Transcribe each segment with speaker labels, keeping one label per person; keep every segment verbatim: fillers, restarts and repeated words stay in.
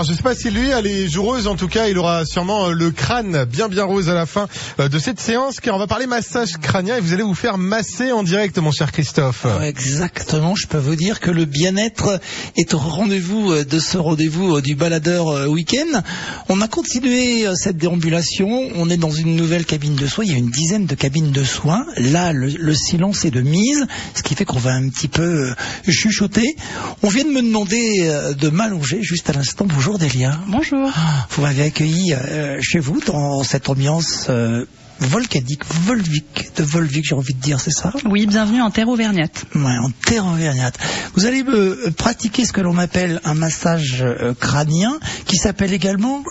Speaker 1: Je sais pas si lui, elle est joueuse, en tout cas, il aura sûrement le crâne bien bien rose à la fin de cette séance, car on va parler massage crânien et vous allez vous faire masser en direct, mon cher Christophe.
Speaker 2: Exactement, je peux vous dire que le bien-être est au rendez-vous de ce rendez-vous du baladeur week-end. On a continué cette déambulation, on est dans une nouvelle cabine de soins, il y a une dizaine de cabines de soins. Là, le, le silence est de mise, ce qui fait qu'on va un petit peu chuchoter. On vient de me demander de m'allonger juste à l'instant. Bonjour Delia.
Speaker 3: Bonjour.
Speaker 2: Vous m'avez accueilli euh, chez vous dans cette ambiance euh, volcanique, volvique, de Volvic, j'ai envie de dire, c'est ça?
Speaker 3: Oui, bienvenue en terre auvergnate.
Speaker 2: Ouais, en terre auvergnate. Vous allez me pratiquer ce que l'on appelle un massage euh, crânien, qui s'appelle également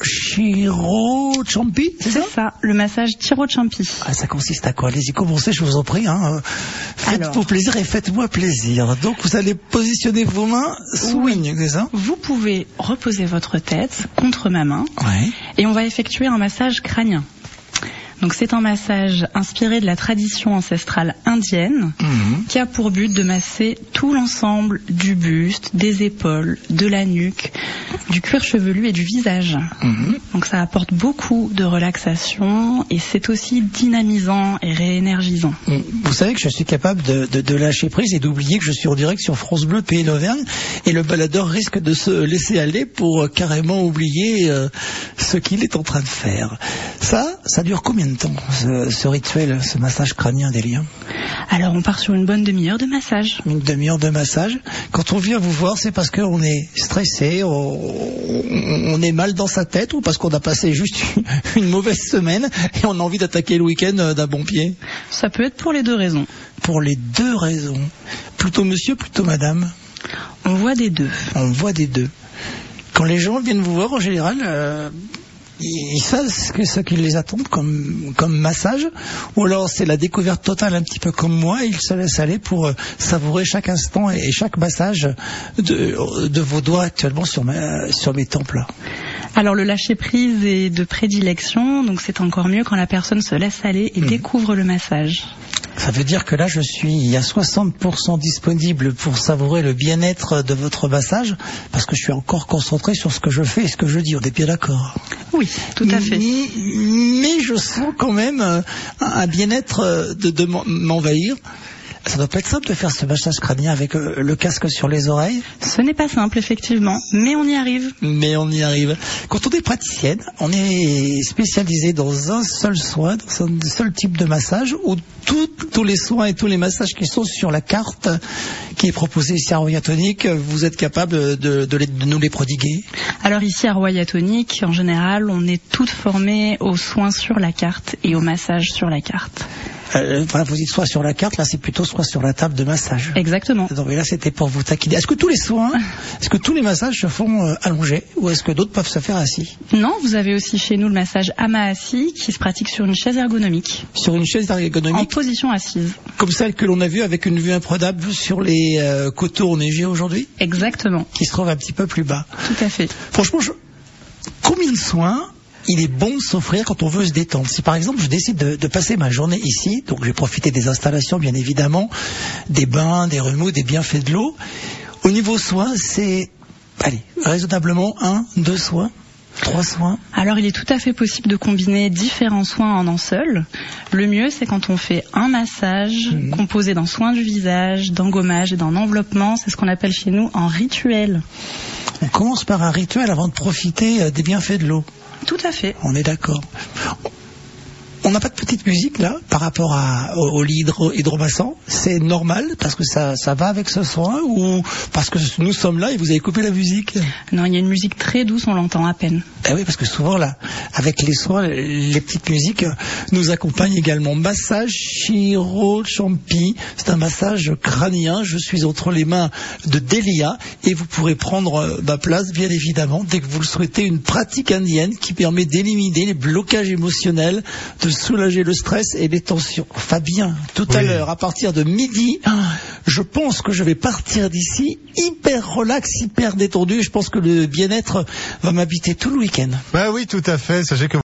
Speaker 2: Chirochampi, c'est ça?
Speaker 3: C'est ça, le massage Chirochampi.
Speaker 2: Ah, ça consiste à quoi? Allez-y, commencez, je vous en prie. Hein. Faites-vous plaisir et faites-moi plaisir. Donc, vous allez positionner vos mains sous
Speaker 3: oui.
Speaker 2: ligne, c'est ça?
Speaker 3: Vous pouvez reposer votre tête contre ma main,
Speaker 2: ouais.
Speaker 3: Et on va effectuer un massage crânien. Donc c'est un massage inspiré de la tradition ancestrale indienne, mmh. qui a pour but de masser tout l'ensemble du buste, des épaules, de la nuque, du cuir chevelu et du visage. Mmh. Donc ça apporte beaucoup de relaxation et c'est aussi dynamisant et réénergisant.
Speaker 2: Vous savez que je suis capable de, de, de lâcher prise et d'oublier que je suis en direct sur France Bleu Pays d'Auvergne et le baladeur risque de se laisser aller pour euh, carrément oublier euh, ce qu'il est en train de faire. Ça, ça dure combien de temps, ce, ce rituel, ce massage crânien des liens?
Speaker 3: Alors on part sur une bonne demi-heure de massage.
Speaker 2: Une demi-heure de massage. Quand on vient vous voir, c'est parce qu'on est stressé, on, on est mal dans sa tête ou parce qu'on a passé juste une, une mauvaise semaine et on a envie d'attaquer le week-end d'un bon pied?
Speaker 3: Ça peut être pour les deux raisons. Pour
Speaker 2: les deux raisons. Plutôt monsieur, plutôt madame?
Speaker 3: On voit des deux.
Speaker 2: On voit des deux. Quand les gens viennent vous voir, en général... Euh, ils savent ce, que, ce qui les attend comme, comme massage, ou alors c'est la découverte totale un petit peu comme moi, et ils se laissent aller pour euh, savourer chaque instant et, et chaque massage de, de vos doigts actuellement sur, ma, sur mes tempes là.
Speaker 3: Alors le lâcher prise est de prédilection, donc c'est encore mieux quand la personne se laisse aller et mmh. découvre le massage.
Speaker 2: Ça veut dire que là, je suis à soixante pour cent disponible pour savourer le bien-être de votre massage, parce que je suis encore concentré sur ce que je fais et ce que je dis. On est bien d'accord?
Speaker 3: Oui, tout à fait.
Speaker 2: Mais, mais je sens quand même un bien-être de, de m'envahir. Ça doit pas être simple de faire ce massage crânien avec le casque sur les oreilles.
Speaker 3: Ce n'est pas simple, effectivement, mais on y arrive.
Speaker 2: Mais on y arrive. Quand on est praticienne, on est spécialisé dans un seul soin, dans un seul type de massage, où tout, tous les soins et tous les massages qui sont sur la carte qui est proposée ici à Roya Tonic, vous êtes capable de, de, les, de nous les prodiguer?
Speaker 3: Alors ici à Roya Tonic, en général, on est toutes formées aux soins sur la carte et aux massages sur la carte.
Speaker 2: Euh, voilà, vous dites soit sur la carte, là c'est plutôt soit sur la table de massage.
Speaker 3: Exactement.
Speaker 2: Donc là c'était pour vous taquiner. Est-ce que tous les soins, est-ce que tous les massages se font euh, allongés ou est-ce que d'autres peuvent se faire assis?
Speaker 3: Non, vous avez aussi chez nous le massage ama assis qui se pratique sur une chaise ergonomique.
Speaker 2: Sur une chaise ergonomique?
Speaker 3: En position assise.
Speaker 2: Comme celle que l'on a vue avec une vue imprenable sur les euh, coteaux enneigés aujourd'hui?
Speaker 3: Exactement.
Speaker 2: Qui se trouve un petit peu plus bas.
Speaker 3: Tout à fait.
Speaker 2: Franchement, je... combien de soins il est bon de s'offrir quand on veut se détendre? Si par exemple je décide de, de passer ma journée ici, donc je vais profiter des installations bien évidemment, des bains, des remous, des bienfaits de l'eau. Au niveau soins, c'est, allez, raisonnablement un, deux soins, trois soins.
Speaker 3: Alors il est tout à fait possible de combiner différents soins en un seul. Le mieux c'est quand on fait un massage mmh. composé d'un soin du visage, d'engommage et d'un enveloppement. C'est ce qu'on appelle chez nous un rituel.
Speaker 2: On commence par un rituel avant de profiter des bienfaits de l'eau.
Speaker 3: Tout à fait.
Speaker 2: On est d'accord. On n'a pas de petite musique là par rapport à, au, au lit hydro, hydromassant. C'est normal parce que ça, ça va avec ce soin ou parce que nous sommes là et vous avez coupé la musique?
Speaker 3: Non, il y a une musique très douce, on l'entend à peine.
Speaker 2: Eh oui, parce que souvent là, avec les soins, les petites musiques nous accompagnent également. Massage Chirochampi, c'est un massage crânien. Je suis entre les mains de Delia et vous pourrez prendre ma place bien évidemment dès que vous le souhaitez. Une pratique indienne qui permet d'éliminer les blocages émotionnels, de soulager le stress et les tensions. Fabien, tout oui. à l'heure, à partir de midi, je pense que je vais partir d'ici hyper relax, hyper détendu. Je pense que le bien-être va m'habiter tout le week-end.
Speaker 1: Bah oui, tout à fait. Sachez que